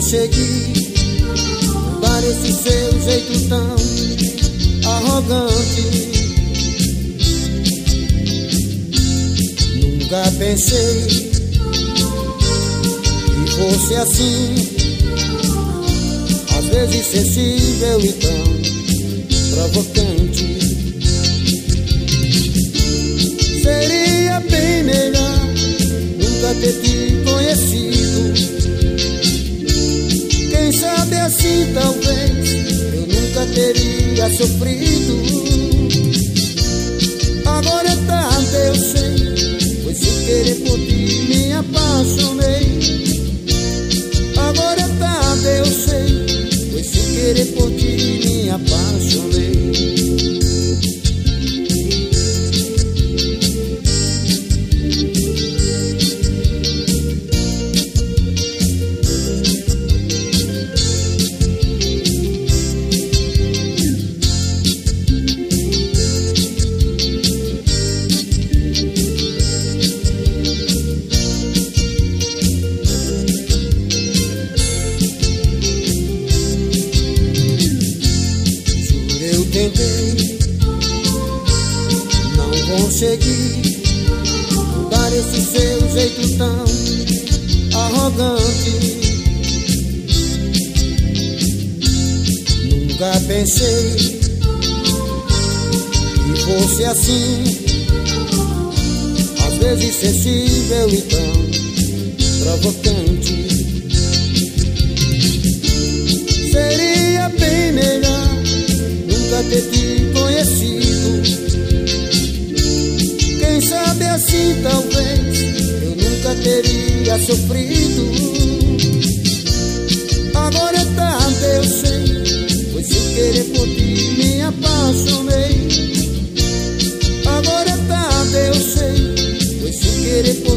consegui mudar esse seu jeito tão arrogante. Nunca pensei que fosse assim, às vezes sensível e tão provocante. Seria bem melhor nunca ter te conhecido. Quem sabe assim talvez eu nunca teria sofrido. Agora é tarde, eu sei, pois sem querer por ti me apaixonei. Agora é tarde, eu sei, pois sem querer por ti me apaixonei. Tentei, não consegui mudar esse seu jeito tão arrogante. Nunca pensei que fosse assim, às vezes sensível e tão provocante. Seria bem melhor nunca ter te conhecido. Quem sabe assim talvez eu nunca teria sofrido. Agora é tarde, eu sei, pois sem querer por ti me apaixonei. Agora é tarde, eu sei, pois sem querer por